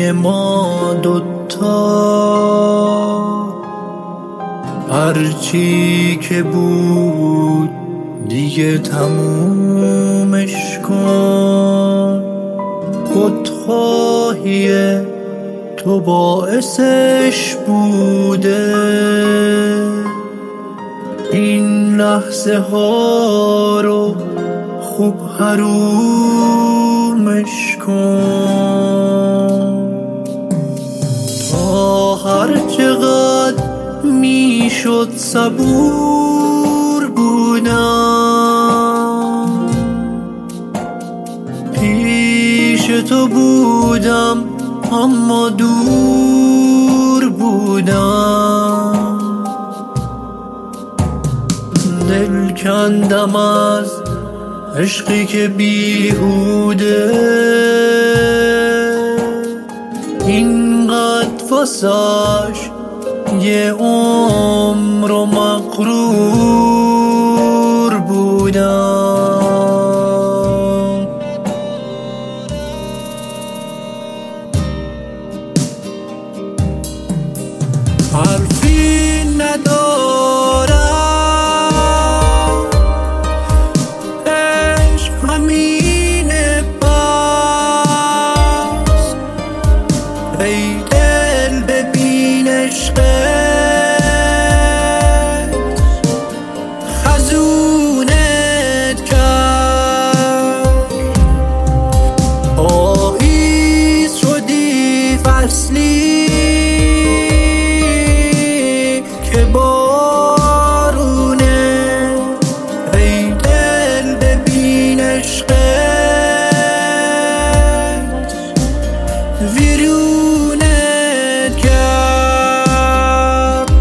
بین ما دوتا، هرچی که بود دیگه تمومش کن. خودخواهی تو باعثش بوده این لحظه ها رو خوب حرومش کن. تا هر چقدر میشد صبور بودم، پیش تو بودم اما دور بودم. دل کندم از عشقی که بیهوده، اینقدر واسش یه عمر و مغرور بودم. حرفی ندارم، عشق همینه بس. ای دل ببین عشقت خزونت کرد. پاییز شدی فصلی که بارونه. ای دل ببین عشقت ویرونت کرد.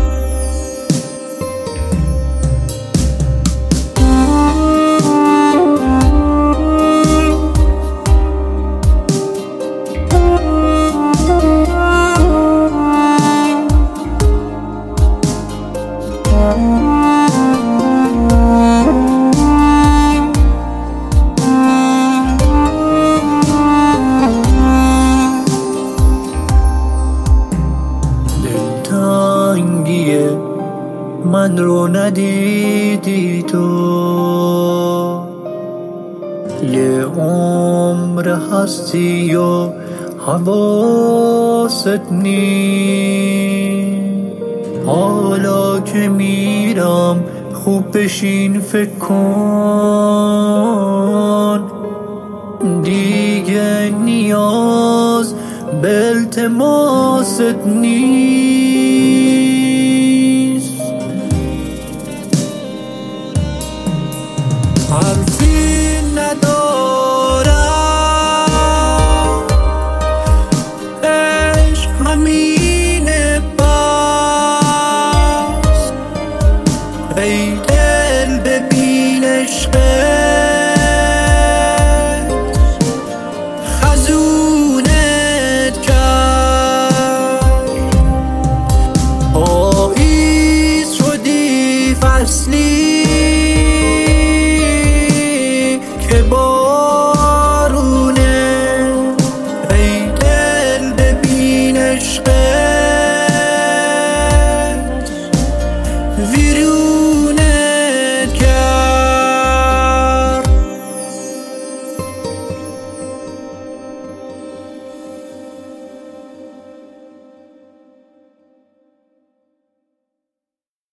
دلتنگی من رو ندیدی تو، یه عمر هستی و حواست نی. حالا که میرم خوب بشین فکر کن، دیگه نیاز به التماست نی.